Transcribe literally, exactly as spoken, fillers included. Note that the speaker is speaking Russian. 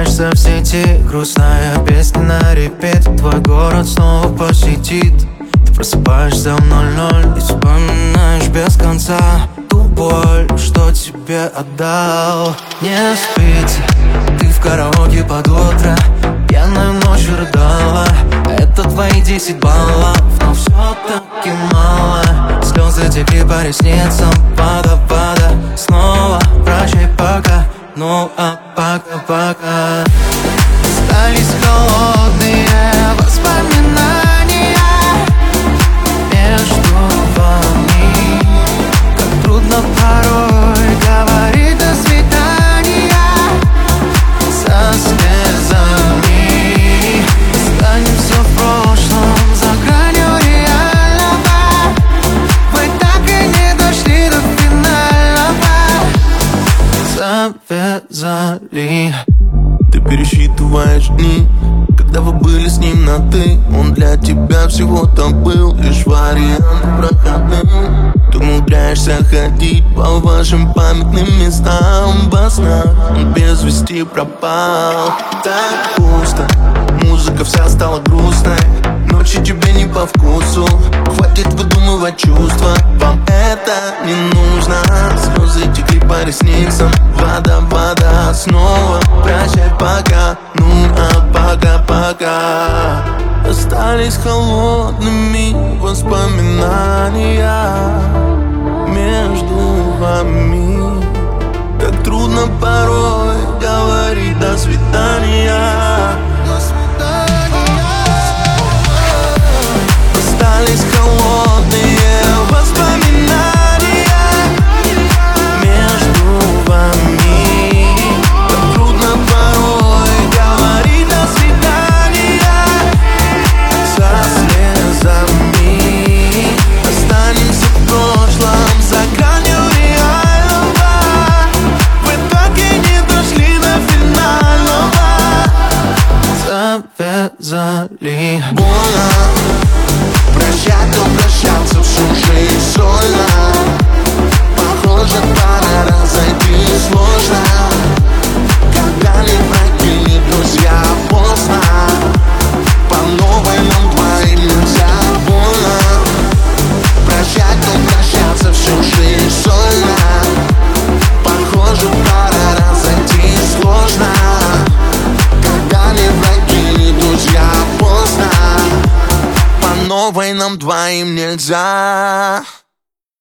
появляешься в сети, грустная песня на репит. Твой город снова посетит. Ты просыпаешься в ноль-ноль и вспоминаешь без конца ту боль, что тебе отдал. Не спится, ты в караоке под утро, пьяную ночью рыдала. Это твои десять баллов, но все-таки мало. Слезы текли по ресницам, вода-вода. Снова прощай пока, ну а пока-пока. Остались холодные воспоминания между вами. Как трудно порой говорить до свидания со слезами. Останемся в прошлом, за гранью реального. Мы так и не дошли до финального. Завязали. Ты пересчитываешь дни, когда вы были с ним на «ты». Он для тебя всего-то был лишь вариант проходным. Ты умудряешься ходить по вашим памятным местам во снах. Он без вести пропал. Так пусто, музыка вся стала грустной. Ночи тебе не по вкусу, хватит выдумывать чувства. Вам это не нужно. Слезы текли по ресницам, вода, вода. Снова прощай пока, ну а пока-пока. Остались холодными воспоминания между вами. Так трудно порой говорить до свидания. Остались холодные воспоминания между вами. Так трудно порой говорить до свидания со слезами. Останемся в прошлом, за гранью реального. Вы так и не дошли до финального. Завязали. Больно прощать, но прощаться всю жизнь сложно. Похоже, пора разойтись сложно. Когда ни враги, ни друзья, поздно. По новой нам двоим нельзя. Больно прощать, но прощаться всю жизнь сложно. Похоже, пора разойтись сложно. Когда ни враги, ни друзья, поздно. По новой нам двоим нельзя.